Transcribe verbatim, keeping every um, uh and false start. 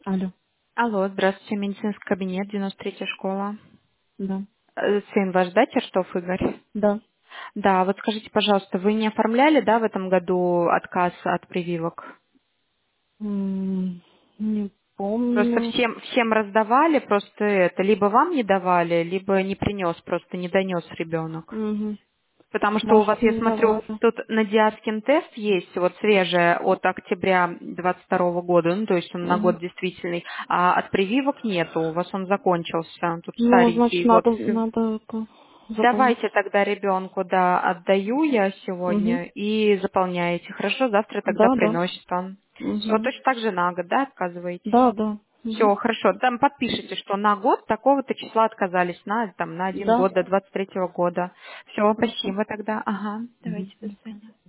Алло, Алло, здравствуйте, медицинский кабинет, девяносто третья школа. да, Э, Сын ваш, да, Терштов Игорь? да. Да, вот скажите, пожалуйста, вы не оформляли, да, в этом году отказ от прививок? М, Не Просто помню. всем, всем раздавали, просто это, либо вам не давали, либо не принес, просто не донес ребенок. Мгм. Потому что у вас, Может, я не смотрю, давали. тут на Диаскин тест есть, вот свежая от октября двадцать второго года, ну, то есть он на Мгм. год действительный, а от прививок нету, у вас он закончился, тут Ну, значит, старенький, вот. надо, надо это заполнить. Давайте тогда ребенку, да, отдаю я Угу. сегодня и заполняете. Хорошо, завтра тогда Да, да. приносит он. Все, Угу. точно так же на год, да, отказываетесь? Да, да. Угу. Все, хорошо. Там подпишите, что на год такого-то числа отказались, на, там, на один Да. год до двадцать третьего года. Все, Хорошо. спасибо тогда. Ага, давайте, до Угу. свидания.